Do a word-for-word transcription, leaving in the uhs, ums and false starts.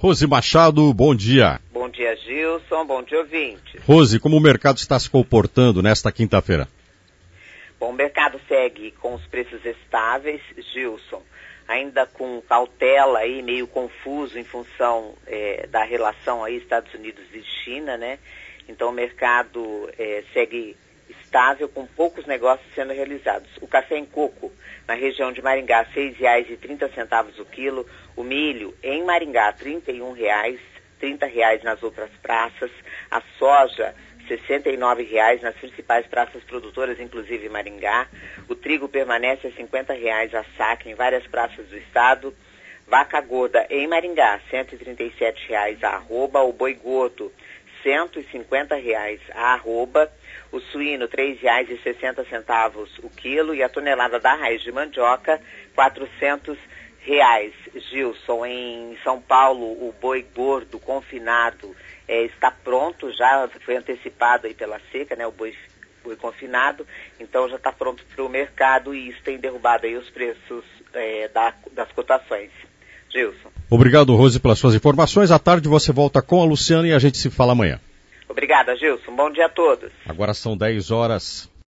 Rose Machado, bom dia. Bom dia, Gilson. Bom dia, ouvinte. Rose, como o mercado está se comportando nesta quinta-feira? Bom, o mercado segue com os preços estáveis, Gilson, ainda com cautela aí, meio confuso em função é, da relação aí Estados Unidos e China, né? Então o mercado é, segue estável, com poucos negócios sendo realizados. O café em coco, na região de Maringá, seis reais e trinta centavos o quilo. O milho, em Maringá, trinta e um reais, trinta reais nas outras praças. A soja, sessenta e nove reais nas principais praças produtoras, inclusive Maringá. O trigo permanece a cinquenta reais a saca em várias praças do estado. Vaca gorda, em Maringá, cento e trinta e sete reais a arroba. O boi gordo, cento e cinquenta reais a arroba. O suíno, três reais e sessenta centavos o quilo. E a tonelada da raiz de mandioca, quatrocentos reais. Gilson, em São Paulo, o boi gordo confinado é, está pronto, já foi antecipado aí pela seca, né? O boi, boi confinado, então já está pronto para o mercado e isso tem derrubado aí os preços é, da, das cotações. Gilson. Obrigado, Rose, pelas suas informações. À tarde você volta com a Luciana e a gente se fala amanhã. Obrigada, Gilson. Bom dia a todos. Agora são dez horas